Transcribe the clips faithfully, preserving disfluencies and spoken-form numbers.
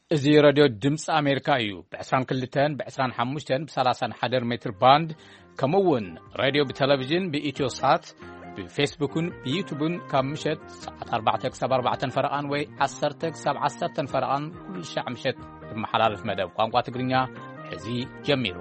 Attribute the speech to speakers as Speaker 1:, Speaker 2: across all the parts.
Speaker 1: ازي راديو دمس أمريكا يو بعشرين كلتين بعشرين حموشتين بثلاثين حدر متر باند كمون راديو بتلفزيون بإيتيو سات بفيسبوكون بيوتيوبون كمشت ساعة أربعة تكسب أربعة فرقان وي عشرة تكسب عشرة فرقان كل شيء مشت بمحلال في مدى قانقوا تقرينيا حزي جميلو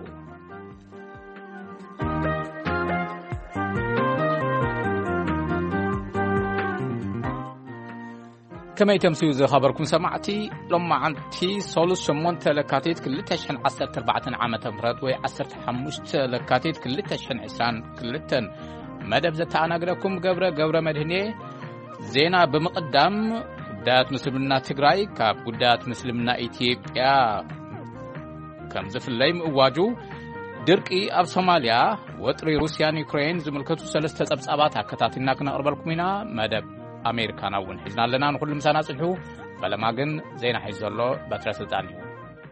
Speaker 1: كما يتمسيو زي خبركم سمعتي لما عندي سولوس شمون تلكاتيت كل تشحن عصر تربعة عامة مرات وي عصر تحمش تلكاتيت كل تشحن عسان كلتن مدب زتانا قرأكم قبرة قبرة مدهنية زينا بمقدم قدات مسلمنا تقرأي كاب قدات مسلمنا إثيوبيا كم زف الليم اواجو درقي اب صوماليا وطري روسيان يوكرين زملكتو ثلاثه صبصابات አከታትልና ከነቀርበልኩምና መደብ አሜሪካናውን ሒዝና ለና ሁሉ ምሳና ጽሑ በለማግን ዜና ሒዘሎ በትረ ስልጣን እዩ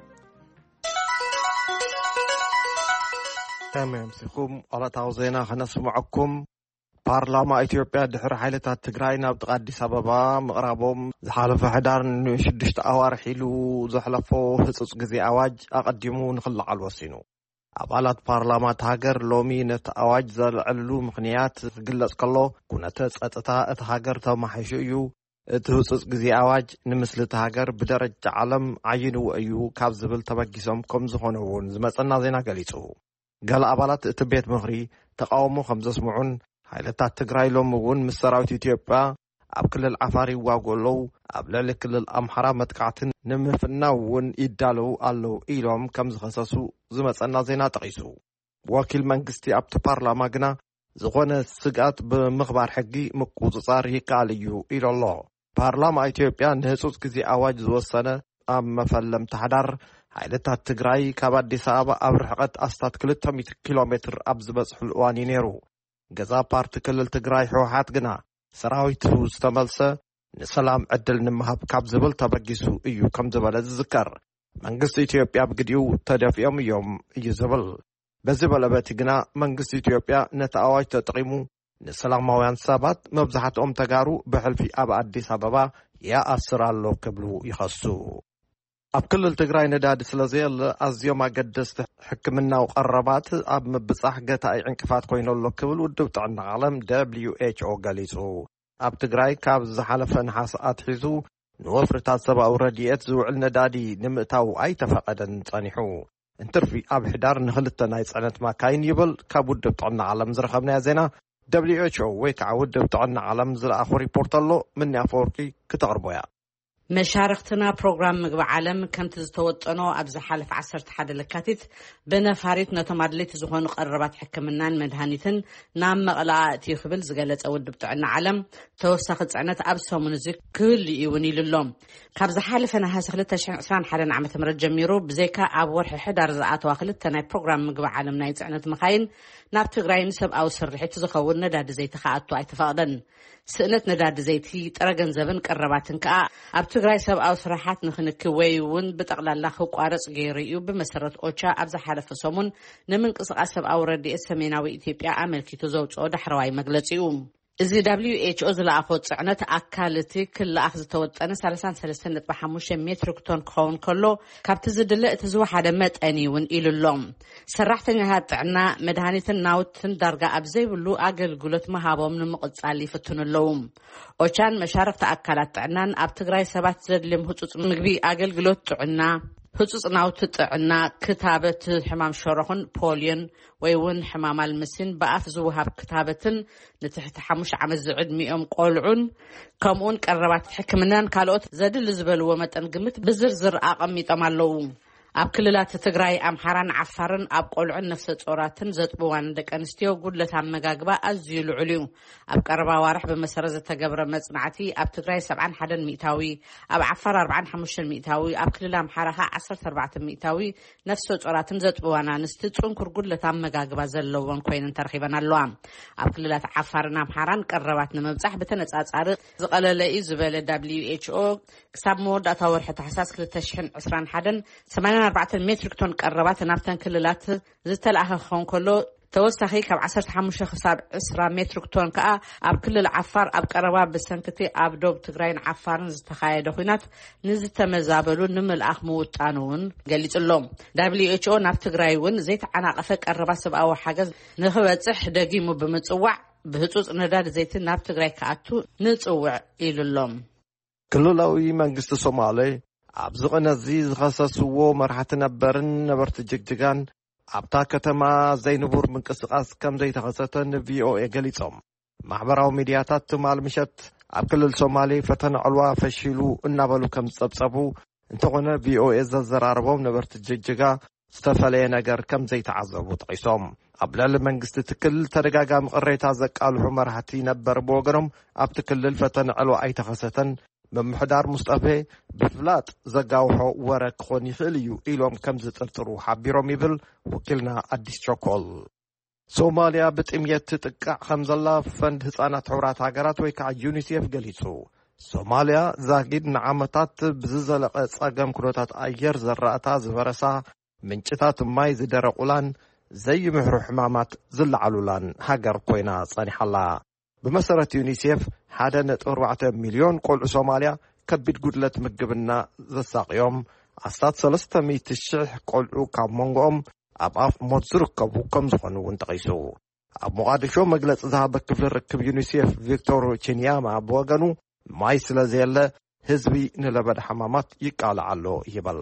Speaker 2: تمام سيكم على زينا خنسمعكم ፓርላማ ኢትዮጵያ ድሕሪ ሓይልታት ትግራይ ናብ ጥቃ አዲስ አበባ ምቕራቦም ዝሓለፈ ሕዳር ንሽዱሽተ ኣዋርሕ ኢሉ ዘሕለፎ ህጹጽ ግዜ ኣዋጅ ኣቀዲሙ ንኽለዓል ወሲኑ አባላት ፓርላማ ሃገር ሎሚ ነቲ ኣዋጅ ዘልዕልሉ ምኽንያት ዝግለጽ ከሎ ኩነተ ጸጥታ እቲ ሃገር ተማሒሹ እዩ እቲ ህጹጽ ግዜ ኣዋጅ ንምስልቲ ሃገር ብደረጃ ዓለም ዓይንው እዩ ካብ ዝብል ተበጊሶም ከም ዝኾነ እውን ዝመጸና ዜና ገሊጹ ገለ አባላት እቲ ቤት ምኽሪ ተቃውሞ ከም ዘስምዑን ሓይልታት ትግራይ ሎሚ እውን ምስ ሰራዊት ኢትዮጵያ ኣብ ክልል ዓፋር ይዋግኡ ኣብ ልዕሊ ክልል ኣምሓራ መጥቃዕትን ንምፍናው እውን ይዳለው ኣለው ኢሎም ከም ዝኸሰሱ ዝመጸና ዜና ጠቂሱ ወኪል መንግስቲ ኣብቲ ፓርላማ ግና ዝኾነ ስጋት ብምኽባር ሕጊ ምቁጽጻር ይከኣል እዩ ኢሎሎ ፓርላማ ኢትዮጵያ ንህጹጽ ግዜ ኣዋጅ ዝወሰነ ኣብ መፈለም ተሓዳር ሓይልታት ትግራይ ካብ አዲስ አበባ ኣብ ርሕቀት ኣስታት ክልተ ሚእቲ ኪሎ ሜትር ኣብ ዝበጽሕሉ እዋን ነይሩ ገዛ ፓርቲ ክልል ትግራይ ሕወሓት ግና ሰራዊቱ ዝተመልሰ ንሰላም ዕድል ንምሃብ ካብ ዝብል ተበጊሱ እዩ ከም ዝበለ ዝዝከር መንግስቲ ኢትዮጵያ ብግዲኡ ተደፊኦም እዮም እዩ ዝብል በዚ በለበቲ ግና መንግስቲ ኢትዮጵያ ነቲ ኣዋጅ ተጠቂሙ ንሰላማውያን ሰባት መብዛሕትኦም ተጋሩ ብሕልፊ ኣብ አዲስ አበባ ይኣስር ኣሎ ክብሉ ይኸሱ ኣብ ክልል ትግራይ ነዳዲ ስለዘየለ ኣዝዮም ኣገደስቲ ሕክምናዊ ቀረባት ኣብ ምብጻሕ ገታኢ ዕንቅፋት ኮይነሎ ክብል ውድብ ጥዕና ዓለም ደብልዩ ኤች ኦ ገሊጹ ኣብ ትግራይ ካብ ዝሓለፈ ነሓስ ኣትሒዙ ንወፍርታት ሰብኣዊ ረድኤት ዝውዕል ነዳዲ ንምእታው ኣይተፈቐደን ጸኒሑ እንትርፊ ኣብ ሕዳር ንኽልተ ናይ ጽዕነት ማካይን ይብል ካብ ውድብ ጥዕና ዓለም ዝረኸብናዮ ዜና ደብልዩ ኤች ኦ ወይ ከዓ ውድብ ጥዕና ዓለም ዝለኣኾ ሪፖርት ኣሎ ምንያ ፈወርቂ ክትቕርቦያ
Speaker 3: مشاركتنا برنامج مجب عالم كمت زتوطنو أبز حالف عصرت حد لكاتت بنفاريت نتمادلت زخون قربات حكمنان مدهانيتن نام مقلاء تيخبل زغالت أود بتوعنا عالم توسخت عنات أبسو منزك كل يوني للوم كابز حالف أنا هاسخلت تشعن عسان حالا عمت مرد جميرو بزيكا أبور حدار زعات واخلت تناي برنامج مجب عالم نايت عنات مخاين نابت غراي نسب أو سرحيت زخورنا داد زي تخاطو اعتفاقدن سئنت نداد زيتي ترغن زبن قرباتن كا ኣብ ትግራይ ሰብኣዊ ስራሓት ንኽንክወይ እውን ብጠቕላላ ክቋረጽ ገይሩ እዩ ብመሰረት ኦቻ ኣብ ዝሓለፈ ሰሙን ንምንቅስቓስ ሰብኣዊ ረድኤት ሰሜናዊ ኢትዮጵያ ኣመልኪቱ ዘውፅኦ ዳሕረዋይ መግለጺ እዩ እዚ ደብልዩ ኤች ኦ ዝለኣኾ ጽዕነት ኣካል እቲ ክለኣኽ ዝተወጠነ ሰላሳ ወሰለስተ ነጥቢ ሓሙሽተ ሜትሪክ ቶን ክኸውን ከሎ ካብቲ ዝድለ እቲ ዝወሓደ መጠን እውን ኢሉሎም ሰራሕተኛታት ጥዕና መድሃኒትን ናውትን ዳርጋ ኣብ ዘይብሉ ኣገልግሎት መሃቦም ንምቕጻል ይፍትኑ ኣለዉ ኦቻን መሻርክቲ ኣካላት ጥዕናን ኣብ ትግራይ ሰባት ዘድልዮም ህጹጽ ምግቢ ኣገልግሎት ጥዕና ህጹጽ ናውቲ ጥዕና ክታበት ሕማም ሸሮኽን ፖሊዮን ወይ እውን ሕማም አልመስን በኣፍ ዝውሃብ ክታበትን ንትሕቲ ሓሙሽተ ዓመት ዝዕድሚኦም ቆልዑን ከምኡን ቀረባት ሕክምናን ካልኦት ዘድሊ ዝበልዎ መጠን ግምት ብዝርዝር ኣቐሚጦም ኣለዉ ኣብ ክልላት ትግራይ ኣምሓራን ዓፋርን ኣብ ቆልዑን ነፍሰ ጾራትን ዘጥብዋን ደቂ ኣንስትዮ ጉድለት ኣመጋግባ ኣዝዩ ልዑል እዩ ኣብ ቀረባ ዋርሕ ብመሰረት ዝተገብረ መጽናዕቲ ኣብ ትግራይ ሰብዓ ወሓደ ሚእታዊ ኣብ ዓፋር ኣርብዓ ወሓሙሽተ ሚእታዊ ኣብ ክልል ኣምሓራ ዓሰርተ ኣርባዕተ ሚእታዊ ነፍሰ ጾራትን ዘጥብዋን ኣንስቲ ጽንኩር ጉድለት ኣመጋግባ ዘለዎን ኮይነን ተረኺበን ኣለዋ ኣብ ክልላት ዓፋርን ኣምሓራን ቀረባት ንምብጻሕ ብተነጻጻሪ ዝቐለለ እዩ ዝበለ ደብልዩ ኤች ኦ ክሳብ መወዳእታ ወርሒ ታሕሳስ ክልተ ሽሕን ዕስራን ሓደን ሰማንያ ኣርባዕተ ሜትሪክ ቶን ቀረባት ናብተን ክልላት ዝተለኣኸ ክኸውን ከሎ ተወሳኺ ካብ ዓሰርተ ሓሙሽተ ክሳብ عشرين ሜትሪክ ቶን ከዓ ኣብ ክልል ዓፋር ኣብ ቀረባ ብሰንክቲ ኣብ ዶብ ትግራይን ዓፋርን ዝተኻየደ ኩናት ንዝተመዛበሉ ንምልኣኽ ምውጣኑ እውን ገሊጹሎም ደብሊው ኤች ኦ ናብ ትግራይ እውን ዘይተዓናቀፈ ቀረባ ሰብኣዊ ሓገዝ ንኽበጽሕ ደጊሙ ብምጽዋዕ ብህጹጽ ነዳድ ዘይቲ ናብ ትግራይ ከኣቱ ንጽውዕ ኢሉሎም
Speaker 2: ክልላዊ መንግስቲ ሶማሌ ኣብ ዝቕነዚ ዝኸሰስዎ መራሕቲ ነበርን ነበርቲ ጅግጅጋን ኣብታ ከተማ ዘይንቡር ምንቅስቓስ ከም ዘይተኸሰተ ንቪኦኤ ገሊጾም ማሕበራዊ ሚድያታት ትማል ምሸት ኣብ ክልል ሶማሌ ፈተና ዕልዋ ፈሺሉ እናበሉ ከም ዝጸብጸቡ እንተኾነ ቪኦኤ ዘዘራርቦም ነበርቲ ጅግጅጋ ዝተፈለየ ነገር ከም ዘይተዓዘቡ ጠቂሶም ኣብ ልዕሊ መንግስቲ ትክል ተደጋጋሚ ቅሬታ ዘቃልሑ መራሕቲ ነበር ብወገኖም ኣብቲ ክልል ፈተና ዕልዋ ኣይተኸሰተን መምሕዳር ሙስጠፌ ብፍላጥ ዘጋውሖ ወረ ክኾን ይኽእል እዩ ኢሎም ከም ዝጥርጥሩ ሓቢሮም ይብል ወኪልና አዲስ ቾኮል ሶማሊያ ብጥምየት ትጥቃዕ ከም ዘላ ፈንድ ህፃናት ሕብራት ሃገራት ወይ ከዓ ዩኒሴፍ ገሊጹ ሶማሊያ ዛጊድ ንዓመታት ብዝዘለቐ ጸገም ኩነታት ኣየር ዘራእታ ዝበረሳ ምንጭታት ማይ ዝደረቁላን ዘይምሕሩ ሕማማት ዝለዓሉላን ሃገር ኮይና ጸኒሓላ بمسارة يونيسيف حدا نت أربعة مليون قول سوماليا كبيد قدلت مجبنا ذساق يوم عصات ثلاثة مئة الشح قول كم منقوم أبعف مصرق كبوكم زخنو ونتقيسو أب مقادشو مجلس ذهب كفل ركب يونيسيف فيكتور تشينياما بوغانو ما يسلا زيلا هزبي نلبد حمامات يقال علو يبل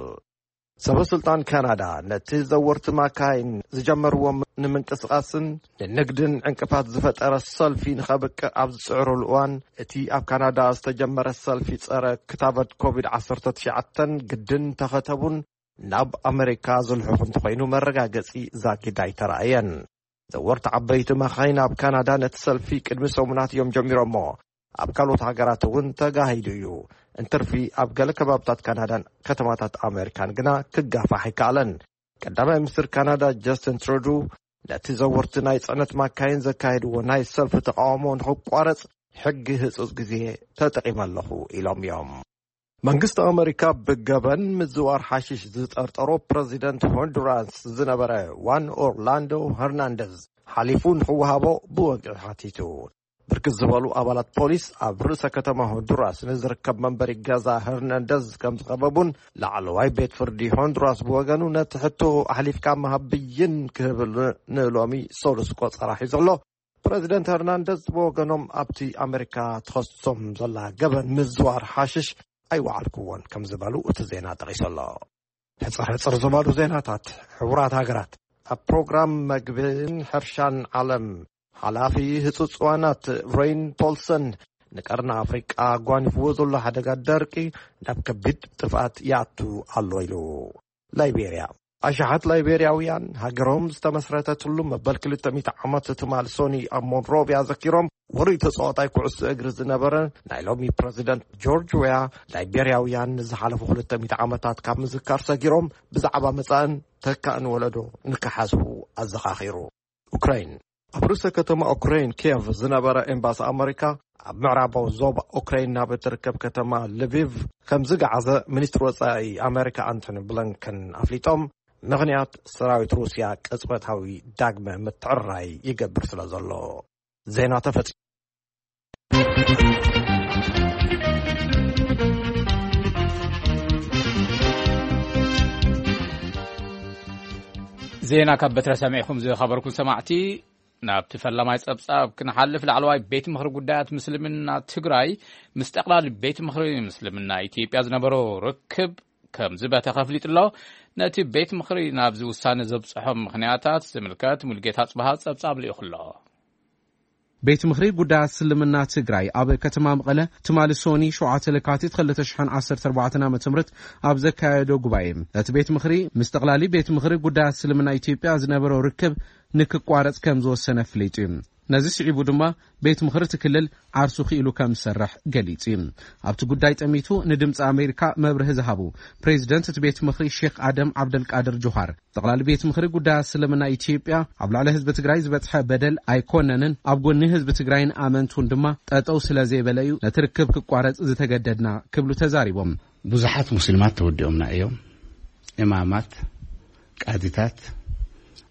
Speaker 2: سبب سلطان كندا نتزورت ماكاين زجمروا نمنقسقاسن لنقدن عنقفات زفتر السلفي نخبك عبد سعر الوان اتي اب كندا استجمر السلفي صره كتابه كوفيد عشرة تشعتن قدن تختبون ناب امريكا زلحكم تقينو مرغاغصي زاكي دايتراين زورت عبيت ماخاين اب كندا نتسلفي قدم سومنات يوم جميرمو اب كالوت هاغرات ون تغاهيدو انترفي اب قال كبابتات كندا كتماتات امريكان غنا كغافا حيكالن قدامي مستر كندا جاستن ترودو لتزورت ناي صنت ماكاين زكايد وناي سلف تقاومون حقوارص حق هصص غزي تطقيمالخو إلهم يوم መንግስቲ አሜሪካ በገበን ምዝዋር ሓሽሽ ዝጠርጠሮ ፕሬዚደንት ሆንዱራስ ዝነበረ ዋን ኦርላንዶ ሄርናንደዝ ሓሊፉን ህወሃቦ ብወግዕ ሓቲቱ ብርክት ዝበሉ አባላት ፖሊስ ኣብ ርእሰ ከተማ ሆንዱራስ ንዝርከብ መንበሪ ገዛ ሄርናንደዝ ከም ዝኸበቡን ላዕለዋይ ቤት ፍርዲ ሆንዱራስ ብወገኑ ነቲ ሕቶ ኣሕሊፍካ መሃብይን ክህብል ንሎሚ ሶሉስ ቆፀራ ሒዙሎ ፕሬዚደንት ሄርናንደዝ ብወገኖም ኣብቲ ኣሜሪካ ተኸሶም ዘላ ገበን ምዝዋር ሓሽሽ ኣይወዓልኩዎን ከም ዝበሉ እቲ ዜና ጠቂሰሎ ሕፅር ሕፅር ዝበሉ ዜናታት ሕቡራት ሃገራት ኣብ ፕሮግራም መግብን ሕርሻን ዓለም ሓላፊ ህፁፅ ዋናት ሬይን ፖልሰን ንቀርና ኣፍሪቃ ጓኒፍዎ ዘሎ ሓደጋ ደርቂ ናብ ከቢድ ጥፍኣት ይኣቱ ኣሎ ኢሉ ላይቤርያ ኣሽሓት ላይቤርያውያን ሃገሮም ዝተመስረተትሉ መበል ክልተ ሚእቲ ዓመት ትማል ሶኒ ኣብ ሞንሮቪያ ዘኪሮም ውሩይ ተፃዋታይ ኩዕሶ እግሪ ዝነበረ ናይ ሎሚ ፕሬዚደንት ጆርጅ ዌያ ላይቤርያውያን ዝሓለፉ ክልተ ሚእቲ ዓመታት ካብ ምዝካር ሰጊሮም ብዛዕባ መፃእን ተካእን ወለዶ ንክሓስቡ ኣዘኻኺሩ ኡክራይን ኣብ ርእሰ ከተማ ኡክራይን ኪየቭ ዝነበረ ኤምባሲ ኣሜሪካ ኣብ ምዕራባዊ ዞባ ኡክራይን ናብ እትርከብ ከተማ ልቪቭ ከም ዝገዓዘ ሚኒስትር ወፃኢ ኣሜሪካ አንቶኒ ብሊንከን ኣፍሊጦም ምክንያት ሰራዊት ሩስያ ቅጽበታዊ ዳግመ ምትዕርራይ ይገብር ስለ ዘሎ ዜና ተፈጽ
Speaker 1: ዜና ካብ በትረ ሰሚዕኩም ዝኸበርኩም ሰማዕቲ ናብ ተፈላማይ ጸብጻብ ክንሓልፍ ላዕለዋይ ቤት ምኽሪ ጉዳያት ምስልምና ትግራይ ምስ ጠቕላሊ ቤት ምኽሪ ምስልምና ኢትዮጵያ ዝነበሮ ርክብ ከም ዝበተ ከፍሊጥሎ ነቲ ቤት ምኽሪ ናብ ዝውሳነ ዘብጽሖም ምኽንያታት ዝምልከት ሙልጌታ ጽባህ ጸብጻብ ልኢኹሎ
Speaker 4: ቤት ምኽሪ ጉዳያት እስልምና ትግራይ ኣብ ከተማ መቐለ ትማሊ ሶኒ ሸውዓተ ለካቲት ክልተ ሽሕን ዓሰርተ ኣርባዕተ ዓመተ ምህረት ኣብ ዘካየዶ ጉባኤ እቲ ቤት ምኽሪ ምስ ጠቕላሊ ቤት ምኽሪ ጉዳያት እስልምና ኢትዮጵያ ዝነበሮ ርክብ ንክቋረጽ ከም ዝወሰነ ፍሊጡ ነዚ ስዒቡ ድማ ቤት ምኽሪ ትክልል ዓርሱ ኺኢሉ ከም ዝሰርሕ ገሊጹ ኣብቲ ጉዳይ ጠሚቱ ንድምፂ ኣሜሪካ መብርሂ ዝሃቡ ፕሬዚደንት እቲ ቤት ምኽሪ ሼክ ኣደም ዓብደልቃድር ጆሃር ጠቕላሊ ቤት ምኽሪ ጉዳያት እስልምና ኢትዮጵያ ኣብ ላዕሊ ህዝቢ ትግራይ ዝበፅሐ በደል ኣይኮነንን ኣብ ጎኒ ህዝቢ ትግራይን ኣመንቱን ድማ ጠጠው ስለ ዘይበለ እዩ ነቲ ርክብ ክቋረጽ ዝተገደድና ክብሉ ተዛሪቦም
Speaker 5: ብዙሓት ሙስሊማት ተወዲኦምና እዮም ኢማማት ቃዲታት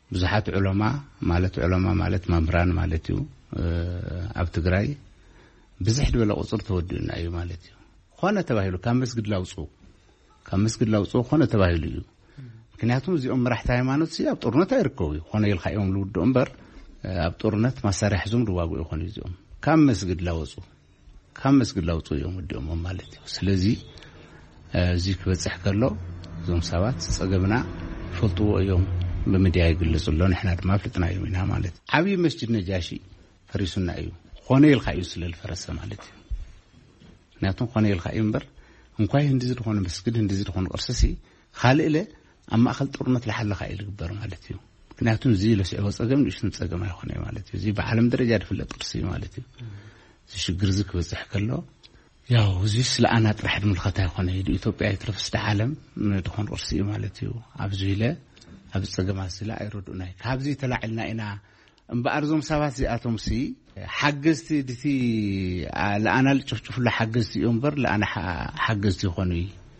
Speaker 5: ብዙሓት ዑለማ ማለት ዑለማ ማለት መምህራን ማለት እዩ ኣብ ትግራይ ብዙሕ ድበለ ቁፅር ተወዲኡና እዩ ማለት እዩ ኾነ ተባሂሉ ካብ መስጊድ ላውፁ ካብ መስጊድ ላውፁ ኾነ ተባሂሉ እዩ ምክንያቱም እዚኦም መራሕቲ ሃይማኖት ኣብ ጦርነት አይርከቡ ኾነ ይልካ እዮም ልውድኡ እምበር ኣብ ጦርነት መሳርያ ሒዞም ድዋጉ ይኾኑ እዚኦም ካብ መስጊድ ላውፁ ካብ መስጊድ ላውፁ እዮም ወዲኦም ማለት እዩ ስለዚ እዚ ክበጽሕ ከሎ እዞም ሰባት ጸገምና ፈልጥዎ እዮም በሚድያ ይግለጹሎ ንሕና ድማ ፍልጥና እዮም ኢና ማለት ዓብይ መስጂድ ነጃሺ ፈሪሱና እዩ ኾነ ይልካ እዩ ስለልፈረሰ ማለት እዩ ምክንያቱም ኾነ ይልካ እዩ እምበር እንኳይ እንደዚህ ድኾነ መስጊድ እንደዚህ ድኾነ ቅርሰሲ ካልእለ ኣብ ማእኸል ጦርነት ለሓለካ ይልግበር ማለት እዩ ምክንያቱም እዚ ለስዕቦ ጸገም ንእሽትን ጸገም ኣይኾነ ማለት እዩ እዚ ብዓለም ደረጃ ድፍለጥ ቅርሲ ማለት እዩ እዚ ሽግር ዚ ክበጽሕ ከሎ ያው እዚ ስለኣና ጥራሕ ድምልከታ ይኾነ እዩ ኢትዮጵያ ይትረፍስ ዓለም ድኾን ቅርሲ እዩ ማለት እዩ ኣብዚ ኢለ ኣብ ጸገማት ስለ ኣይረዱናይ ካብዚ ተላዕልና ኢና እምበኣርዞም ሰባት ዚኣቶም ሲ ሓገዝቲ ድቲ ለኣና ልጭፍጭፍላ ሓገዝቲ እዮም በር ለኣና ሓገዝቲ ይኾኑ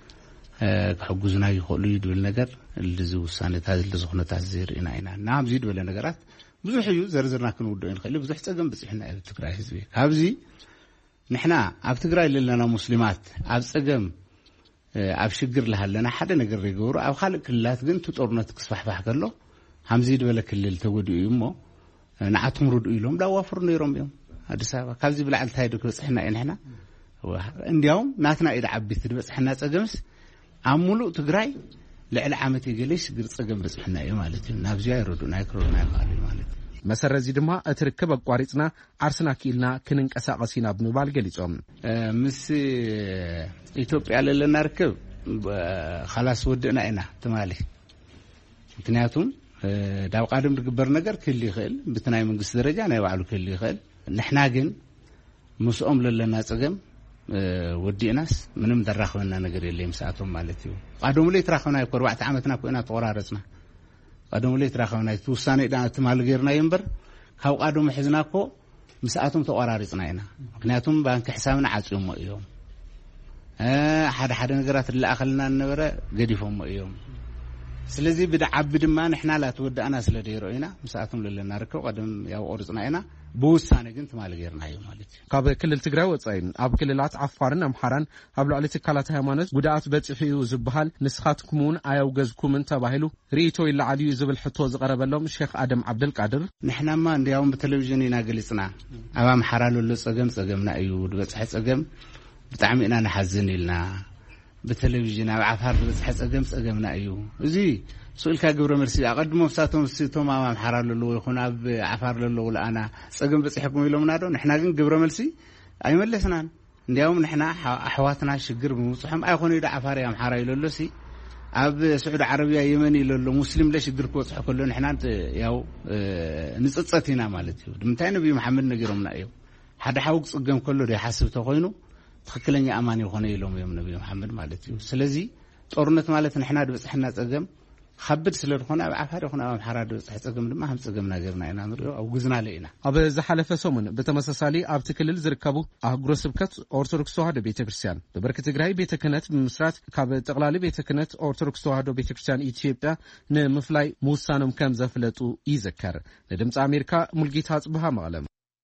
Speaker 5: ክሕጉዝና ይኽእሉ ይድብል ነገር እዚ ውሳኔታት ዝኹነታት ዘርኢና ኢና ናብዚ ድበለ ነገራት ብዙሕ እዩ ዘርዝርና ክንውድኦ ንኽእል ብዙሕ ጸገም በጽሕና ኣብ ትግራይ ህዝቢ ካብዚ ንሕና ኣብ ትግራይ ለለና ሙስሊማት ኣብ ጸገም ኣብ ሽግር ለሃለና ሓደ ነገር ይገብሩ ኣብ ካልእ ክልላት ግን ጦርነት ክስፋሕፋሕ ከሎ ሃምዚ ድበለ ክልል ተጎዲኡ እሞ ንዓቶም ርዱ ኢሎም ዳዋፍሩ ነይሮም እዮም አዲስ አበባ ካብዚ ብላዕል ታይዶ ክበጽሕና ኢና ንሕና እንዲያውም ናትና ኢዳ ዓቢት ድበጽሕና ጸገምስ ኣብ ሙሉእ ትግራይ ልዕሊ ዓመት ይገለሽ ሽግር ጸገም በጽሕና እዩ ማለት እዩ ናብዚ አይረዱና ይክሩና ይኻሉ ማለት እዩ
Speaker 4: መሰረዚ ድማ እትርከብ አቋሪጽና ዓርስና ኪልና ክንንቀሳቀሲና ብምባል ገሊጾም
Speaker 5: ምስ ኢትዮጵያ ለለና ርከብ خلاص ወድና ኢና ተማሊ ምክንያቱም ዳው ቃድም ድግበር ነገር ክሊ ይኽእል ብትናይ መንግስት ደረጃ ናይ ባዕሉ ክሊ ይኽእል ንሕና ግን ምስኦም ለለና ጸገም ወዲናስ ምንም ደራኸና ነገር የለም ሰዓቶም ማለት እዩ ቃዶም ላይ ተራኸና ይኮ ኣርባዕተ ዓመትና ኮይና ተቆራረጽና ቃዶም ላይ ተራኸና ተውሳኔ ዳ ተማል ገርና ይምበር ካብ ቃዶም ሕዝናኮ ምስኣቶም ተቆራረጽና ኢና ምክንያቱም ባንክ ሕሳብና ዓጽዮም እዮም ሓደ ሓደ ነገራት ለኣኸልና ነበረ ገዲፎም እዮም ስለዚህ ብድዓብ ድማ ንሕና ላ ተወዳእና ስለ ደይሮ ኢና ምስኣቶም ለለና ርከብ ቀደም ያው ቆርጽና ኢና በውሳኔ ግን ተማል ገርና እዩ ማለት እዩ
Speaker 4: ካብ ክልል ትግራይ ወጻይን ኣብ ክልላት ዓፋርን ኣምሓራን ኣብ ልዕሊ ትካላት ሃይማኖት ጉዳኣት በጽሒዩ ዝብሃል ንስኻትኩምን ኣያውገዝኩምን ተባሂሉ ሪኢቶ ይለዓልዩ ዝብል ሕቶ ዝቀረበሎም ሼኽ ኣደም ዓብደል ቃድር
Speaker 5: ንሕናማ እንዲያውም በቴሌቪዥን ኢና ገሊጽና ኣብ ኣምሓራ ሎ ጸገም ጸገምና እዩ ድበጽሐ ጸገም ብጣዕሚ ኢና ንሓዝን ኢልና በቴሌቪዥን ኣብ ዓፋር ድበጽሐ ጸገም ጸገምና እዩ እዚ سؤالك قبر مرسي أقدم مفساتهم سيتهم أمام حرار للو يخون أب عفار للو لأنا سأقوم بس يحكموا يلوم نادو نحنا جن قبر مرسي أي ملسنا اليوم نحنا أحواتنا شجر بمصحهم أي خوني دا عفار يا محرار للو سي أب سعود عربية يمني للو مسلم ليش يقدر كوس حكوا نحنا ياو نصتصتنا مالتي دمتين بي محمد نجرمنا أيو حدا حوق صقم كله ده حسب تقوينه تخكلني أماني خوني يلوم يوم نبي محمد مالتي سلزي طورنت مالت نحنا بس إحنا صقم خبد سلرخنا عفار يخنا حرار حصقم دما هم صقمنا غيرنا انا نريو او غزنا لينا
Speaker 4: اب زحلف سومن بتمسسالي اب تكلل زركبو اغرو سبكت ارثوذكس تواحدو بيتكريستيان ببركه تግራይ ቤተክህነት በመስራት ካብ ጠቅላሊ ቤተክህነት ኦርቶዶክስ ተዋህዶ ቤተክርስቲያን ኢትዮጵያ ንምፍላይ ሙሳኖም ከም ዘፍለጡ ይዘከር ለድምጽ አሜሪካ ሙልጌታ ጽብሃ መቀለም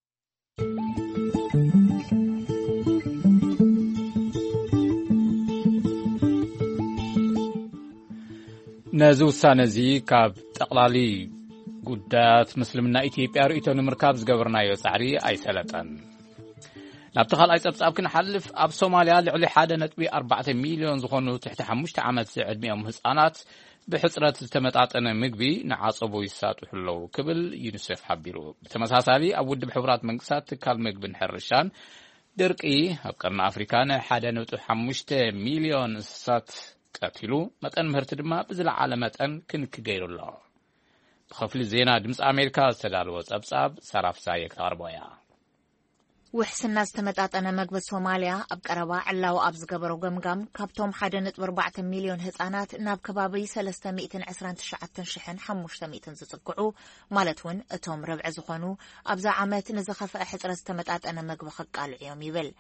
Speaker 1: ነዚ ውሳነ እዚ ካብ ጠቅላሊ ጉዳያት ምስልምና ኢትዮጵያ ርእይቶ ንምርካብ ዝገበርናዮ ጻዕሪ ኣይሰለጠን ናብቲ ካልኣይ ጸብጻብ ክንሓልፍ ኣብ ሶማልያ ልዕሊ ሓደ ነጥቢ ኣርባዕተ ሚልዮን ዝኾኑ ትሕቲ ሓሙሽተ ዓመት ዕድሚኦም ህፃናት ብሕፅረት ዝተመጣጠነ ምግቢ ንዓጸቦ ይሳጥሑ ኣለዉ ክብል ዩኒሴፍ ሓቢሩ ብተመሳሳሊ ኣብ ውድብ ሕብራት መንግስታት ትካል ምግብን ሕርሻን ድርቂ ኣብ ቀርኒ ኣፍሪካ ንሓደ ነጥቢ ሓሙሽተ ሚልዮን እንስሳት ቀቲሉ መጠን ምህርቲ ድማ ብዝለዓለ መጠን ክንክገይሩሎ ብኸፍሊ ዜና ድምፂ ኣሜሪካ ዝተዳለወ ጸብጻብ ሰራፍሳየ ክተቕርቦያ
Speaker 6: وحسنا استمتعتنا مقبل سوماليا أبقربا علاو أبز قبرو قمقام كابتوم حدا نتبر أربعة مليون هزانات ناب كبابي سلسة مئتين عسران تشعة تنشحن حموشتا مئتين زتقعو مالتون اتوم ربع زخانو أبزا عامات نزخف أحد رستمتعتنا مقبل خقال عيوم يبل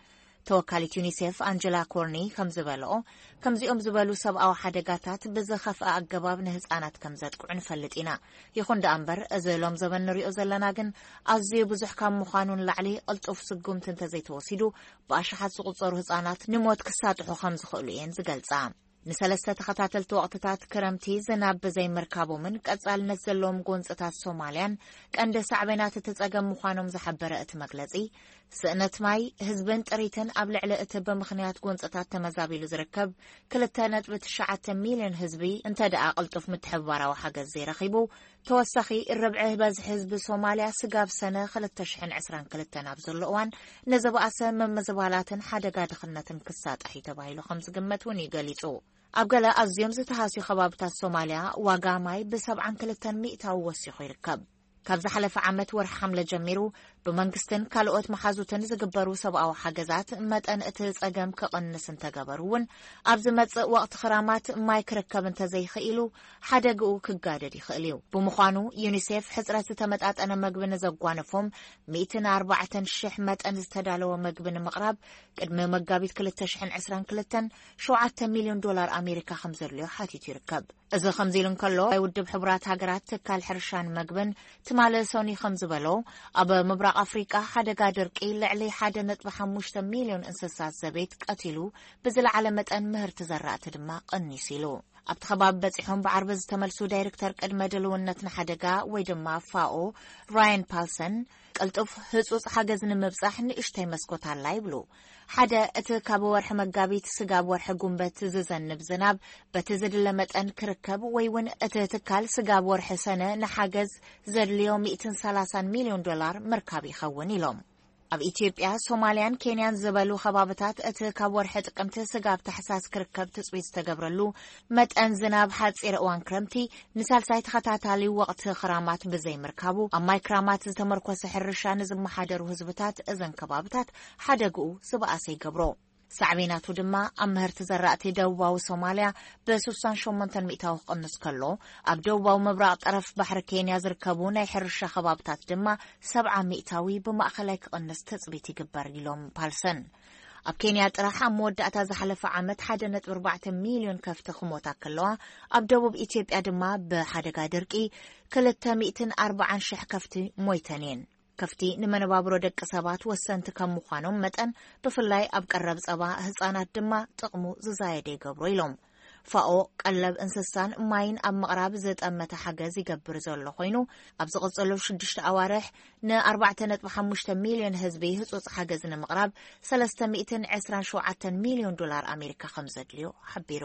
Speaker 6: ተወካሊት ዩኒሴፍ አንጀላ ኮርኒ ከም ዝበልኦ ከምዚኦም ዝበሉ ሰብኣዊ ሓደጋታት ብዝኸፍአ ኣገባብ ንህፃናት ከም ዘጥቅዑ ንፈልጥ ኢና ይኹን ደኣ እዚ ሎም ዘበን ንሪኦ ዘለና ግን ኣዝዩ ብዙሕ ካብ ምዃኑን ላዕሊ ቅልጡፍ ስጉምቲ እንተዘይተወሲዱ ብኣሽሓት ዝቁፀሩ ህፃናት ንሞት ክሳጥሑ ከም ዝኽእሉ እየን ዝገልጻ ንሰለስተ ተኸታተልቲ ወቅትታት ክረምቲ ዝናብ ብዘይምርካቦምን ቀጻልነት ዘለዎም ጎንፅታት ሶማልያን ቀንዲ ሳዕቤናት እትጸገም ምዃኖም ዝሓበረ እቲ መግለጺ ስእነት ማይ ህዝብን ጥሪትን ኣብ ልዕሊ እቲ ብምኽንያት ጎንፅታት ተመዛቢሉ ዝርከብ ክልተ ነጥቢ ትሽዓተ ሚልዮን ህዝቢ እንተደኣ ቅልጡፍ ምትሕብባራዊ ሓገዝ ዘይረኺቡ ተወሳኺ ርብዒ በዝሒ ህዝቢ ሶማልያ ስጋብ ሰነ ክልተ ሽሕን ዕስራን ክልተን ኣብ ዘሎ እዋን ንዝበኣሰ ምምዝባላትን ሓደጋ ድኽነትን ክሳጥሕ ተባሂሉ ከም ዝግመት እውን ይገሊጹ ኣብ ገለ ኣዝዮም ዝተሃስዩ ከባብታት ሶማልያ ዋጋ ማይ ብሰብዓን ክልተን ሚእታዊ ወሲኹ ይርከብ ካብ ዝሓለፈ ዓመት ወርሒ ሓምለ ጀሚሩ ብመንግስትን ካልኦት መሓዙትን ዝግበሩ ሰብኣዊ ሓገዛት መጠን እቲ ጸገም ክቕንስ እንተገበሩ እውን ኣብ ዝመጽእ ወቕቲ ክራማት ማይ ክርከብ እንተዘይኽኢሉ ሓደግኡ ክጋደድ ይኽእል እዩ ብምዃኑ ዩኒሴፍ ሕፅረት ዝተመጣጠነ መግቢ ንዘጓነፎም ሚእቲ ኣርባዕተ ሽሕ መጠን ዝተዳለወ መግቢ ንምቕራብ ቅድሚ መጋቢት ክልተ ሽሕን ዕስራን ክልተን ሸውዓተ ሚልዮን ዶላር ኣሜሪካ ከም ዘድልዮ ሓቲቱ ይርከብ እዚ ከምዚ ኢሉ እንከሎ ናይ ውድብ ሕቡራት ሃገራት ትካል ሕርሻን መግብን ትማለ ሶኒ ከም ዝበሎ ኣብ ምብራቕ ኣፍሪቃ ሓደጋ ድርቂ ልዕሊ ሓደ ነጥቢ ሓሙሽተ ሚልዮን እንስሳት ዘቤት ቀቲሉ ብዝለዓለ መጠን ምህርቲ ዘራእቲ ድማ ቀኒሱ ኢሉ ኣብቲ ከባቢ በፂሖም ብዓርቢ ዝተመልሱ ዳይሬክተር ቅድመ ድልውነት ንሓደጋ ወይ ድማ ፋኦ ራያን ፓልሰን ቅልጡፍ ህጹጽ ሓገዝ ንምብጻሕ ንእሽተይ መስኮት ኣላ ይብሉ ሓደ እቲ ካብ ወርሒ መጋቢት ስጋብ ወርሒ ጉንበት ዝዘንብ ዝናብ በቲ ዝድለ መጠን ክርከብ ወይ እውን እቲ ትካል ስጋብ ወርሒ ሰነ ንሓገዝ ዘድልዮ ሚእቲ ሰላሳ ሚልዮን ዶላር ምርካብ ይኸውን ኢሎም ኣብ ኢትዮጵያ ሶማልያን ኬንያን ዝበሉ ከባብታት እቲ ካብ ወርሒ ጥቅምቲ ስጋብ ታሕሳስ ክርከብ ትጽቢት ዝተገብረሉ መጠን ዝናብ ሓፂር እዋን ክረምቲ ንሳልሳይ ተኸታታሊ ወቕቲ ክራማት ብዘይምርካቡ ኣብ ማይ ክራማት ዝተመርኮሰ ሕርሻ ንዝመሓደሩ ህዝብታት እዘን ከባብታት ሓደግኡ ዝበኣሰ ይገብሮ ሳዕቤናቱ ድማ ኣብ ምህርቲ ዘራእቲ ደቡባዊ ሶማልያ ብስሳን ሸሞንተ ሚእታዊ ክቕንስ ከሎ ኣብ ደቡባዊ ምብራቕ ጠረፍ ባሕሪ ኬንያ ዝርከቡ ናይ ሕርሻ ከባብታት ድማ ሰብዓ ሚእታዊ ብማእኸላይ ክቕንስ ተጽቢት ይግበር ኢሎም ፓልሰን ኣብ ኬንያ ጥራሕ ኣብ መወዳእታ ዝሓለፈ ዓመት ሓደ ነጥቢ ኣርባዕተ ሚልዮን ከፍቲ ክሞታ ከለዋ ኣብ ደቡብ ኢትዮጵያ ድማ ብሓደጋ ድርቂ ክልተ ሚእትን ኣርባዓን ሽሕ ከፍቲ ሞይተን እየን ከፍቲ ንመነባብሮ ደቂ ሰባት ወሰንቲ ከም ምዃኖም መጠን ብፍላይ ኣብ ቀረብ ጸባ ህፃናት ድማ ጥቕሙ ዝዛየደ ይገብሮ ኢሎም ፋኦ ቀለብ እንስሳን ማይን ኣብ ምቕራብ ዝጠመተ ሓገዝ ይገብር ዘሎ ኮይኑ ኣብ ዝቕጽሉ ሽዱሽተ ኣዋርሕ ንኣርባዕተ ነጥቢ ሓሙሽተ ሚልዮን ህዝቢ ህጹጽ ሓገዝ ንምቕራብ ሰለስተ ሚእትን ዕስራን ሸውዓተን ሚልዮን ዶላር ኣሜሪካ ከም ዘድልዮ ሓቢሩ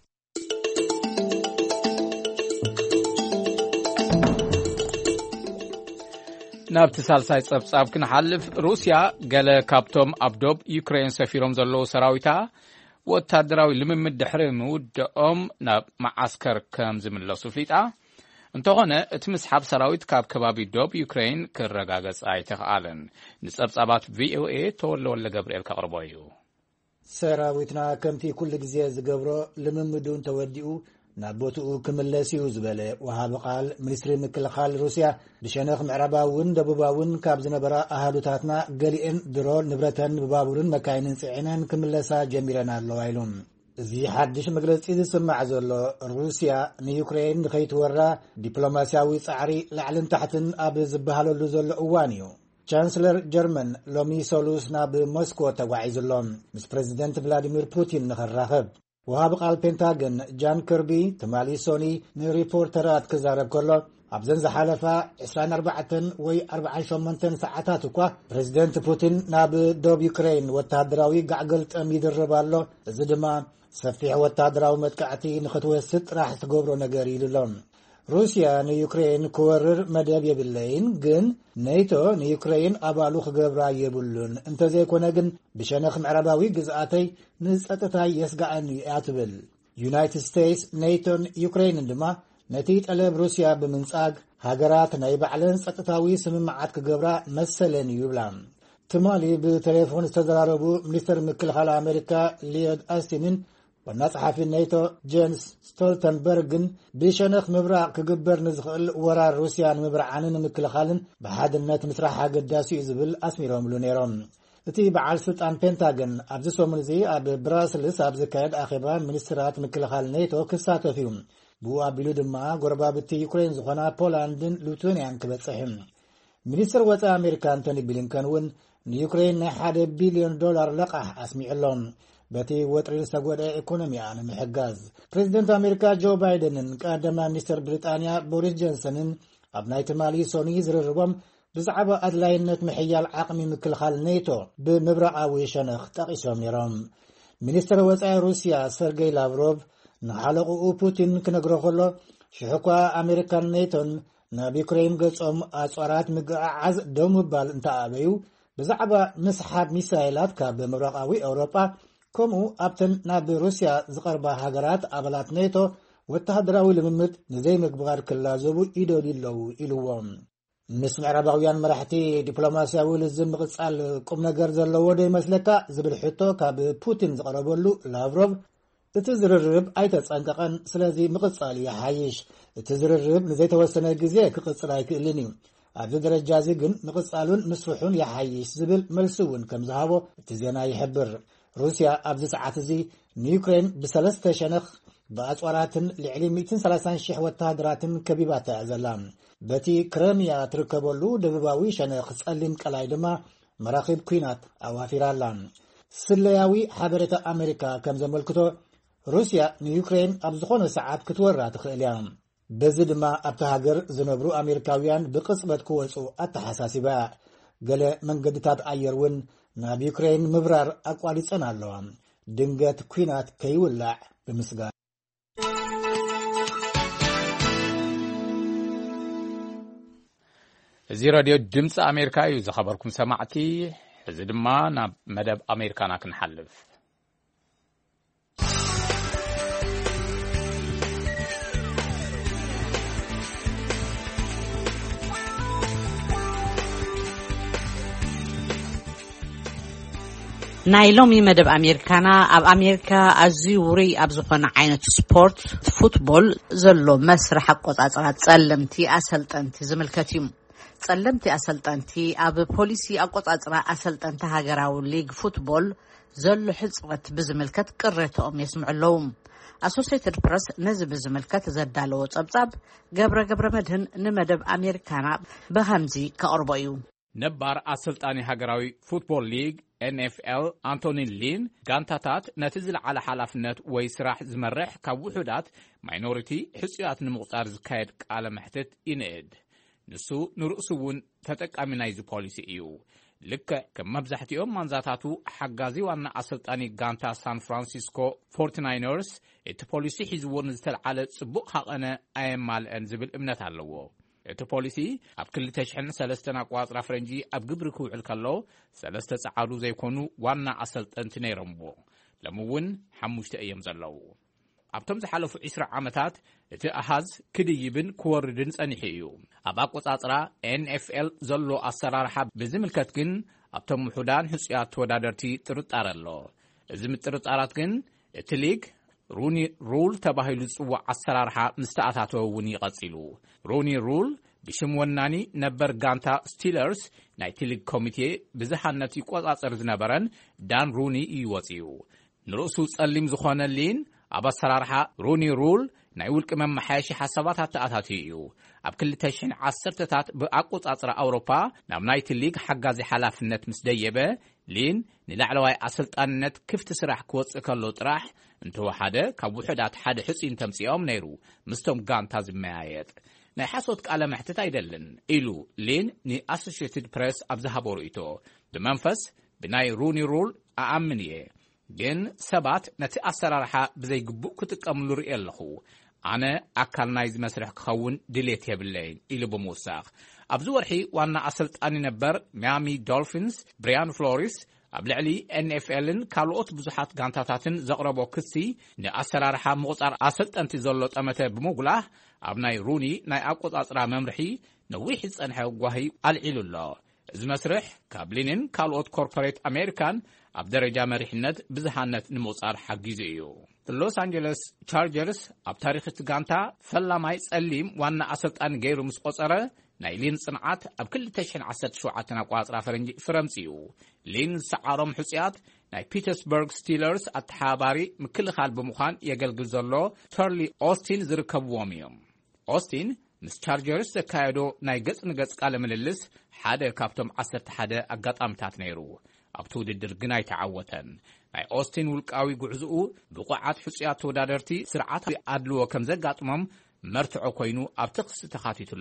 Speaker 1: ናብቲ ሳልሳይ ጸብጻብ ክንሓልፍ ሩስያ ገለ ካብቶም ኣብ ዶብ ዩክሬን ሰፊሮም ዘለዉ ሰራዊታ ወታደራዊ ልምምድ ድሕሪ ምውድኦም ናብ ማዓስከር ከም ዝምለሱ ፍሊጣ እንተኾነ እቲ ምስሓብ ሰራዊት ካብ ከባቢ ዶብ ዩክሬን ክረጋገጽ ኣይተኸኣለን ንጸብጻባት ቪኦኤ ተወለወለ ገብርኤል ከቕርቦ እዩ
Speaker 7: ሰራዊትና ከምቲ ኩሉ ግዜ ዝገብሮ ልምምዱን ተወዲኡ ናብ ቦትኡ ክምለስ እዩ ዝበለ ወሃቢ ቃል ሚኒስትሪ ምክልኻል ሩስያ ብሸነኽ ምዕራባውን ደቡባውን ካብ ዝነበራ ኣሃዱታትና ገሊአን ድሮን ንብረተን ብባቡርን መካይንን ጽዒነን ክምለሳ ጀሚረን ኣለዋ ኢሎም እዚ ሓድሽ መግለጺ ዝስማዕ ዘሎ ሩስያ ንዩክሬን ንኸይትወራ ዲፕሎማስያዊ ጻዕሪ ላዕልን ታሕትን ኣብ ዝበሃለሉ ዘሎ እዋን እዩ ቻንስለር ጀርመን ሎሚ ሶሉስ ናብ ሞስኮ ተጓዒዙሎም ምስ ፕሬዚደንት ቭላዲሚር ፑቲን ንኽራኸብ ወሃቢ ቃል ፔንታገን ጃን ከርቢ ትማሊ ሶኒ ንሪፖርተራት ክዛረብ ከሎ ኣብዘን ዝሓለፋ عشرين وأربعة ወይ أربعة وثمانين ሰዓታት እኳ ፕሬዚደንት ፑቲን ናብ ዶብ ዩክሬን ወታደራዊ ጋዕገልጠም ይድርብ ኣሎ እዚ ድማ ሰፊሕ ወታደራዊ መጥቃዕቲ ንኽትወስድ ጥራሕ ትገብሮ ነገር ኢሉሎም ሩስያ ንዩክሬን ክወርር መደብ የብለይን ግን ኔቶ ንዩክሬን ኣባሉ ክገብራ የብሉን እንተዘይኮነ ግን ብሸነኽ ምዕራባዊ ግዝኣተይ ንጸጥታይ የስጋኣኒ እያ ትብል ዩናይትድ ስቴትስ ኔቶን ዩክሬንን ድማ ነቲ ጠለብ ሩስያ ብምንጻግ ሃገራት ናይ ባዕለን ጸጥታዊ ስምምዓት ክገብራ መሰለን ይብላ ትማሊ ብቴሌፎን ዝተዘራረቡ ሚኒስትር ምክልኻል ኣሜሪካ ሊዮድ ኣስቲንን ዋና ጸሓፊ ኔቶ ጄንስ ስቶልተንበርግን ብሸነኽ ምብራቕ ክግበር ንዝኽእል ወራር ሩስያ ንምብርዓንን ምክልኻልን ብሓድነት ምስራሕ ኣገዳሲ እዩ ዝብል ኣስሚሮምሉ ነይሮም እቲ በዓል ስልጣን ፔንታገን ኣብዚ ሰሙን እዚ ኣብ ብራስልስ ኣብ ዝካየድ ኣኼባ ሚኒስትራት ምክልኻል ኔቶ ክሳተፍ እዩ። ብኡ ኣቢሉ ድማ ጎረባብቲ ዩክሬን ዝኾና ፖላንድን ሊቱዌንያን ክበጽሕ። ሚኒስትር ወጻኢ ኣሜሪካ አንቶኒ ብሊንከን እውን ንዩክሬን ናይ ሓደ ቢልዮን ዶላር ለቓሕ ኣስሚዕሎም በቲ ወጥሪ ዝተጎድአ ኢኮኖሚያ ንምሕጋዝ። ፕሬዚደንት ኣሜሪካ ጆ ባይደንን ቀዳማይ ሚኒስትር ብሪጣንያ ቦሪስ ጆንሰንን ኣብ ናይ ትማሊ ሶኒ ዝርርቦም ብዛዕባ ኣድላይነት ምሕያል ዓቕሚ ምክልኻል ኔቶ ብምብራቓዊ ሸነኽ ጠቒሶም ነይሮም። ሚኒስትር ወጻኢ ሩስያ ሰርጌይ ላቭሮቭ ንሓለቕኡ ፑቲን ክነግሮ ከሎ ሽሕኳ ኣሜሪካን ኔቶን ናብ ዩክሬን ገጾም ኣጽዋራት ምግዓዓዝ ደው ምባል እንተኣበዩ ብዛዕባ ምስሓብ ሚሳይላት ካብ ምብራቓዊ ኤውሮጳ ከምኡ ኣብተን ናብ ሩስያ ዝቐርባ ሃገራት ኣባላት ኔቶ ወተሃደራዊ ልምምድ ንዘይምግባር ክላዘቡ ይደልዩ ኢልዎም። ምስ ምዕራባውያን መራሕቲ ዲፕሎማስያዊ ልዝም ምቕጻል ቁም ነገር ዘለዎ ዶ ይመስለካ ዝብል ሕቶ ካብ ፑቲን ዝቐረበሉ ላቭሮቭ እቲ ዝርርብ ኣይተጸንቀቐን፣ ስለዚ ምቕጻል ይሓይሽ፣ እቲ ዝርርብ ንዘይተወሰነ ግዜ ክቕጽል ኣይክእልን እዩ፣ ኣብዚ ደረጃ እዚ ግን ምቕጻሉን ምስፍሑን ይሓይሽ ዝብል መልሲ እውን ከም ዝሃቦ እቲ ዜና ይሕብር። ሩስያ ኣብዚ ሰዓት እዚ ንዩክሬን ብሰለስተ ሸነኽ ብኣጽዋራትን ልዕሊ መቶ ወሰላሳ ሽሕ ወተሃደራትን ከቢባታ ዘላ። በቲ ክረምያ ትርከበሉ ደቡባዊ ሸነኽ ጸሊም ቀላይ ድማ መራኺብ ኩናት ኣዋፊራላ። ስለያዊ ሓበሬታ ኣሜሪካ ከም ዘመልክቶ ሩስያ ንዩክሬን ኣብ ዝኾነ ሰዓት ክትወራ ትኽእል እያ። በዚ ድማ ኣብቲ ሃገር ዝነብሩ ኣሜሪካውያን ብቕጽበት ክወፁ ኣተሓሳሲባ። ገለ መንገድታት ኣየር እውን ናብ ዩክሬን ምብራር ኣቋሪፀን ኣለዋ ድንገት ኩናት ከይውላዕ ብምስጋር።
Speaker 1: እዚ ራድዮ ድምፂ ኣሜሪካ እዩ ዝኸበርኩም ሰማዕቲ። እዚ ድማ ናብ መደብ ኣሜሪካና ክንሓልፍ።
Speaker 3: ናይ ሎሚ መደብ ኣሜሪካና ኣብ ኣሜሪካ ኣዝዩ ውሩይ ኣብ ዝኾነ ዓይነት ስፖርት ፉትቦል ዘሎ መስርሕ ኣቆጻጽራት ጸለምቲ ኣሰልጠንቲ ዝምልከት እዩ። ጸለምቲ ኣሰልጠንቲ ኣብ ፖሊሲ ኣቆጻጽራ ኣሰልጠንቲ ሃገራዊ ሊግ ፉትቦል ዘሎ ሕጽረት ብዝምልከት ቅሬቶኦም የስምዑ ኣለዉ። ኣሶሲየትድ ፕረስ ነዚ ብዝምልከት ዘዳለዎ ጸብጻብ ገብረ ገብረ መድህን ንመደብ ኣሜሪካና ብኸምዚ ከቕርቦ እዩ።
Speaker 1: ነባር ኣሰልጣኒ ሃገራዊ ፉትቦል ሊግ ኤን ኤፍ ኤል አንቶኒ ሊን ጋንታታት ነቲ ዝለዓለ ሓላፍነት ወይ ስራሕ ዝመርሕ ካብ ውሑዳት ማይኖሪቲ ሕጽያት ንምቕጻር ዝካየድ ቃለ መሕትት ይንእድ። ንሱ ንርእሱ እውን ተጠቃሚ ናይዚ ፖሊሲ እዩ። ልክዕ ከም መብዛሕትኦም ማንዛታቱ ሓጋዚ ዋና ኣሰልጣኒ ጋንታ ሳን ፍራንሲስኮ ፎርቲናይነርስ እቲ ፖሊሲ ሒዝዎ ንዝተለዓለ ጽቡቕ ሓቐነ ኣየማልአን ዝብል እምነት ኣለዎ። እቲ ፖሊሲ ኣብ ክልተ ሽሕን ሰለስተን ኣቆጻጽራ ፈረንጂ ኣብ ግብሪ ክውዕል ከሎ ሰለስተ ጸዓዱ ዘይኮኑ ዋና ኣሰልጠንቲ ነይሮምዎ። ሎሚ እውን ሓሙሽተ እዮም ዘለዉ። ኣብቶም ዝሓለፉ ዒስራ ዓመታት እቲ ኣሃዝ ክድይብን ክወርድን ጸኒሑ እዩ። ኣብ ኣቆጻጽራ ኤን ኤፍ ኤል ዘሎ ኣሰራርሓ ብዝምልከት ግን ኣብቶም ውሑዳን ሕጽያት ተወዳደርቲ ጥርጣረ ኣሎ። እዚ ምጥርጣራት ግን እቲ ሊግ ሩኒ ሩል ተባሂሉ ዝጽዋዕ ኣሰራርሓ ምስተኣታተወ እውን ይቐጺሉ። ሩኒ ሩል ብሽም ወናኒ ነበር ጋንታ ስቲለርስ ናይቲ ሊግ ኮሚቴ ብዝሓነት ይቆጻጸር ዝነበረን ዳን ሩኒ እዩ ወፂኡ። ንርእሱ ጸሊም ዝኾነ ሊን ኣብ ኣሰራርሓ ሩኒ ሩል ናይ ውልቂ መማሓየሺ ሓሳባት ኣተኣታትዩ እዩ። ኣብ ክልተ ሽሕን ዓሰርተታት ብኣቆጻጽራ ኣውሮፓ ናብ ናይቲ ሊግ ሓጋዚ ሓላፍነት ምስ ደየበ ሊን ንላዕለዋይ ኣሰልጣንነት ክፍቲ ስራሕ ክወፅእ ከሎ ጥራሕ እንተወሓደ ካብ ውሕዳት ሓደ ሕፂን ተምፂኦም ነይሩ ምስቶም ጋንታ ዝመያየጥ ናይ ሓሶት ቃለ መሕትት ኣይደልን ኢሉ ሊን ንኣሶሲየትድ ፕሬስ ኣብ ዝሃቦ ርእይቶ ብመንፈስ ብናይ ሩኒ ሩል ኣኣምን እየ ግን ሰባት ነቲ ኣሰራርሓ ብዘይግቡእ ክጥቀምሉ ርኢ ኣለኹ ኣነ ኣካል ናይዚ መስርሕ ክኸውን ድሌት የብለይን ኢሉ ብምውሳኽ ኣብዚ ወርሒ ዋና ኣሰልጣኒ ነበር ሚያሚ ዶልፊንስ ብሪያን ፍሎሪስ ኣብ ልዕሊ ኤን ኤፍ ኤልን ካልኦት ብዙሓት ጋንታታትን ዘቕረቦ ክሲ ንኣሰራርሓ ምቑጻር ኣሰልጠንቲ ዘሎ ጠመተ ብምጉላህ ኣብ ናይ ሩኒ ናይ ኣቆጻጽራ መምርሒ ነዊሕ ዝጸንሐ ጓሂ ኣልዒሉ ኣሎ። እዚ መስርሕ ካብ ሊንን ካልኦት ኮርፖሬት ኣሜሪካን ኣብ ደረጃ መሪሕነት ብዝሓነት ንምቑጻር ሓጊዙ እዩ። ሎስ አንጀለስ ቻርጀርስ ኣብ ታሪኽ እቲ ጋንታ ፈላማይ ጸሊም ዋና ኣሰልጣኒ ገይሩ ምስ ቆጸረ ናይ ሊን ጽንዓት ኣብ ክልተ ሽሕን ዓሰርተ ሸውዓተ ኣቋጽራ ፈረንጂ ፍረምጽዩ ሊን ሰዓሮም ሕጽያት ናይ ፒተርስበርግ ስቲለርስ ኣተሓባሪ ምክልኻል ብምዃን የገልግል ዘሎ ተርሊ ኦስቲን ዝርከብዎም እዮም። ኦስቲን ምስ ቻርጀርስ ዘካየዶ ናይ ገጽ ንገጽ ቃለ ምልልስ ሓደ ካብቶም ዓሰርተ ሓደ ኣጋጣሚታት ነይሩ። ኣብቲ ውድድር ግን ኣይተዓወተን። ናይ ኦስቲን ውልቃዊ ጉዕዝኡ ብቑዓት ሕጽያት ተወዳደርቲ ስርዓት ኣድልዎ ከም ዘጋጥሞም መርትዖ ኮይኑ ኣብቲ ክሲ ተኻቲቱሎ።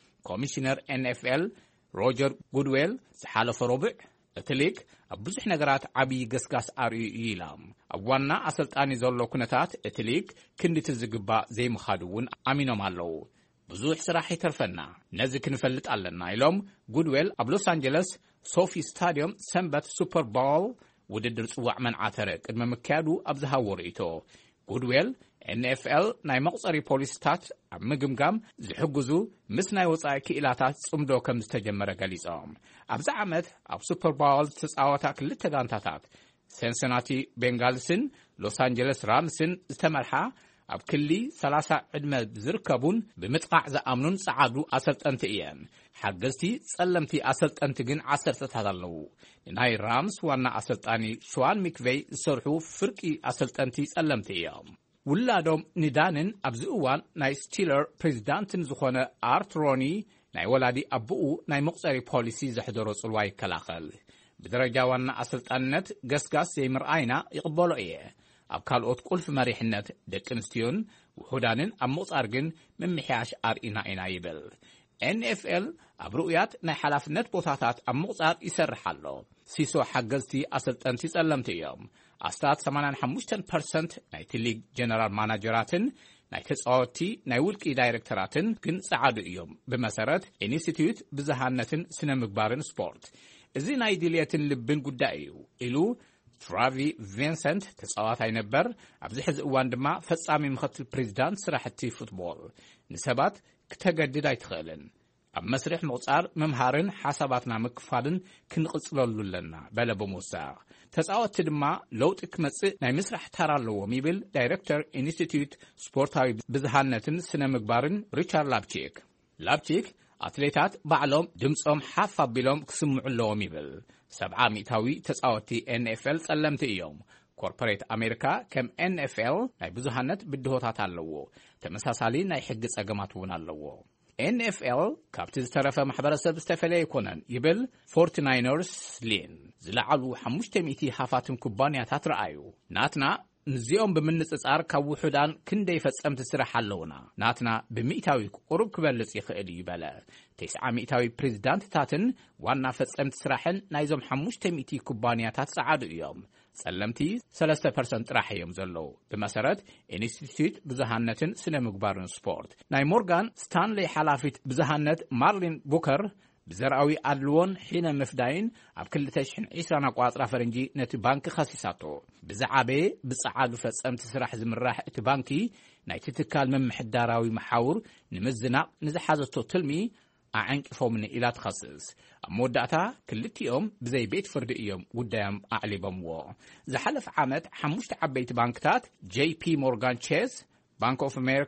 Speaker 1: ኮሚሽነር ኤን ኤፍ ኤል ሮጀር ጉድዌል ዝሓለፈ ረቡዕ እቲ ሊግ ኣብ ብዙሕ ነገራት ዓብዪ ገስጋስ ኣርእዩ እዩ ኢላ። ኣብ ዋና ኣሰልጣኒ ዘሎ ኩነታት እቲ ሊግ ክንዲቲ ዝግባእ ዘይምኻዱ እውን ኣሚኖም ኣለዉ። ብዙሕ ስራሕ ይተርፈና ነዚ ክንፈልጥ ኣለና ኢሎም ጉድዌል ኣብ ሎስ አንጀለስ ሶፊ ስታዲየም ሰንበት ሱፐር ቦል ውድድር ጽዋዕ መንዓተረ ቅድመ ምክያዱ ኣብ ዝሃቦ ርእይቶ ጉድዌል ኤን ኤፍ ኤል ናይ መቁፀሪ ፖሊስታት ኣብ ምግምጋም ዝሕግዙ ምስ ናይ ወጻኢ ክኢላታት ጽምዶ ከም ዝተጀመረ ገሊጾም። ኣብዚ ዓመት ኣብ ሱፐር ቦል ዝተጻወታ ክልተ ጋንታታት ሲንሲናቲ ቤንጋልስን ሎስ አንጀለስ ራምስን ዝተመርሓ ኣብ ክሊ ሰላሳ ዕድመ ዝርከቡን ብምጥቃዕ ዝኣምኑን ጸዓዱ ኣሰልጠንቲ እየን። ሓገዝቲ ጸለምቲ ኣሰልጠንቲ ግን ዓሰርተታት ኣለዉ። ናይ ራምስ ዋና ኣሰልጣኒ ሸዋን ሚክቬይ ዝሰርሑ ፍርቂ ኣሰልጠንቲ ጸለምቲ እዮም። ውላዶም ንዳንን ኣብዚ እዋን ናይ ስቲለር ፕሬዚዳንትን ዝኾነ ኣርት ሮኒ ናይ ወላዲ ኣቦኡ ናይ መቁፀሪ ፖሊሲ ዘሕደሮ ጽልዋ ይከላኸል። ብደረጃ ዋና ኣሰልጣንነት ገስጋስ ዘይምርኣይና ይቕበሎ እየ። ኣብ ካልኦት ቁልፍ መሪሕነት ደቂ ኣንስትዮን ውሑዳንን ኣብ ምቕጻር ግን ምምሕያሽ ኣርኢና ኢና ይብል። ኤን ኤፍ ኤል ኣብ ርኡያት ናይ ሓላፍነት ቦታታት ኣብ ምቕጻር ይሰርሕ ኣሎ። ሲሶ ሓገዝቲ ኣሰልጠንቲ ጸለምቲ እዮም። ኣስታት ሰማንያ ሓሙሽተ ፐርሰንት ናይቲ ሊግ ጀነራል ማናጀራትን ናይ ተጻወቲ ናይ ውልቂ ዳይሬክተራትን ግን ጸዓዱ እዮም። ብመሰረት ኢንስቲትዩት ብዝሃነትን ስነ ምግባርን ስፖርት እዚ ናይ ድልየትን ልብን ጉዳይ እዩ ኢሉ ትራቪ ቪንሰንት ተጻዋታይ ነበር። ኣብዚ ሕዚ እዋን ድማ ፈጻሚ ምክትል ፕሬዚዳንት ስራሕቲ ፉትቦል ንሰባት ክተገድድ ኣይትኽእልን። ኣብ መስርሕ ምቕጻር መምሃርን ሓሳባትና ምክፋልን ክንቕጽለሉ ኣለና በለ ብምውሳኽ ተጻወቲ ድማ ለውጢ ክመጽእ ናይ ምስራሕ ተራ ኣለዎም ይብል ዳይሬክተር ኢንስቲትዩት ስፖርታዊ ብዝሃነትን ስነ ምግባርን ሪቻርድ ላፕቺክ። ላፕቺክ ኣትሌታት ባዕሎም ድምፆም ሓፍ ኣቢሎም ክስምዑ ኣለዎም ይብል። ሰብዓ ሚእታዊ ተጻወቲ ኤን ኤፍ ኤል ጸለምቲ እዮም። ኮርፖሬት ኣሜሪካ ከም ኤን ኤፍ ኤል ናይ ብዙሃነት ብድሆታት ኣለዎ። ተመሳሳሊ ናይ ሕጊ ጸገማት እውን ኣለዎ። ኤን ኤፍ ኤል ካብቲ ዝተረፈ ማሕበረሰብ ዝተፈለየ ይኮነን ይብል ፎርቲ ናይነርስ ሊን። ዝለዓሉ ሓሙሽተ ሚእቲ ሃፋትም ኩባንያታት ረኣዩ። ናትና ንዚኦም ብምንጽጻር ካብ ውሑዳን ክንደይ ፈጸምቲ ስራሕ ኣለውና። ናትና ብሚእታዊ ቁሩብ ክበልጽ ይኽእል እዩ በለ። ተስዓ ሚእታዊ ፕሬዚዳንትታትን ዋና ፈጸምቲ ስራሕን ናይዞም ሓሙሽተ ሚእቲ ኩባንያታት ጸዓዱ እዮም። ጸለምቲ ሰለስተ ፐርሰንት ጥራሕ እዮም ዘለዉ። ብመሰረት ኢንስቲትዩት ብዝሃነትን ስነ ምግባርን ስፖርት ናይ ሞርጋን ስታንሌይ ሓላፊት ብዝሃነት ማርሊን ቡከር ብዘርኣዊ ኣድልዎን ሒነ ምፍዳይን ኣብ ክልተ ሽሕን ዒስራን ኣቋጽራ ፈረንጂ ነቲ ባንኪ ኸሲሳቶ። ብዛዓበየ ብጸዓዱ ፈጸምቲ ስራሕ ዝምራሕ እቲ ባንኪ ናይቲ ትካል ምምሕዳራዊ መሓውር ንምዝናቕ ንዝሓዘቶ ትልሚ ኣዕንቂፎምኒ ኢላ ትኸስስ። ኣብ መወዳእታ ክልቲኦም ብዘይ ቤት ፍርዲ እዮም ጉዳዮም ኣዕሊቦምዎ። ዝሓለፈ ዓመት ሓሙሽተ ዓበይቲ ባንክታት ጄፒ ሞርጋን ቼዝ፣ ባንክ ኦፍ ኣሜሪካ፣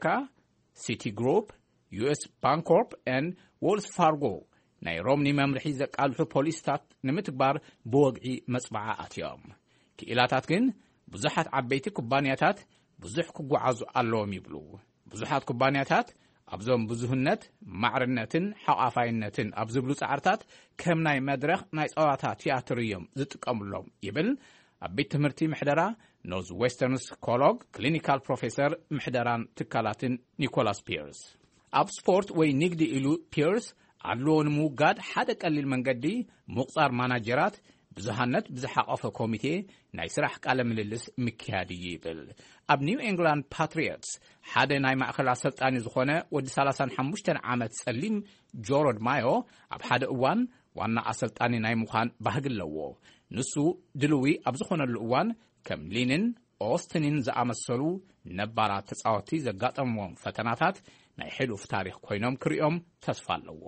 Speaker 1: ሲቲ ግሩፕ፣ ዩኤስ ባንኮርፕ ን ዎልስ ፋርጎ ናይ ሮምኒ መምርሒ ዘቃልሑ ፖሊስታት ንምትግባር ብወግዒ መጽባዓ ኣትዮም። ክኢላታት ግን ብዙሓት ዓበይቲ ኩባንያታት ብዙሕ ክጓዓዙ ኣለዎም ይብሉ። ብዙሓት ኩባንያታት ኣብዞም ብዙህነት ማዕርነትን ሓቋፋይነትን ኣብ ዝብሉ ጻዕርታት ከም ናይ መድረኽ ናይ ጸዋታ ቲያትር እዮም ዝጥቀምሎም ይብል ኣብ ቤት ትምህርቲ ምሕደራ ኖርዝ ዌስተርን ስኮሎግ ክሊኒካል ፕሮፌሰር ምሕደራን ትካላትን ኒኮላስ ፒርስ። ኣብ ስፖርት ወይ ንግዲ ኢሉ ፒርስ ኣድልዎ ንምውጋድ ሓደ ቀሊል መንገዲ ምቕጻር ማናጀራት ብዙሃነት ብዝሓቐፈ ኮሚቴ ናይ ስራሕ ቃለ ምልልስ ምክያድ ይብል። ኣብ ኒው ኤንግላንድ ፓትሪዮትስ ሓደ ናይ ማእኸል ኣሰልጣኒ ዝኾነ ወዲ ሰላሳ ወሓሙሽተ ዓመት ጸሊም ጆሮድ ማዮ ኣብ ሓደ እዋን ዋና ኣሰልጣኒ ናይ ምዃን ባህጊ ኣለዎ። ንሱ ድልዊ ኣብ ዝኾነሉ እዋን ከም ሊንን ኦስትንን ዝኣመሰሉ ነባራት ተጻወቲ ዘጋጠምዎም ፈተናታት ናይ ሕሉፍ ታሪኽ ኮይኖም ክሪኦም ተስፋ ኣለዎ።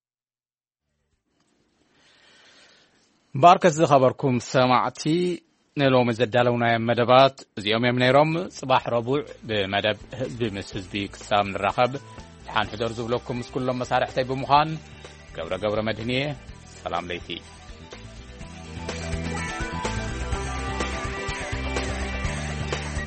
Speaker 1: ባርከት ዝኸበርኩም ሰማዕቲ نلوم زدالونا مدبات زيوم يمنيروم صباح ربوع بمدب بمس حزبي كسام نرخب حان حضر زبلوكم كلهم مسارح تيب مخان قبر قبر مدنيه سلام ليتي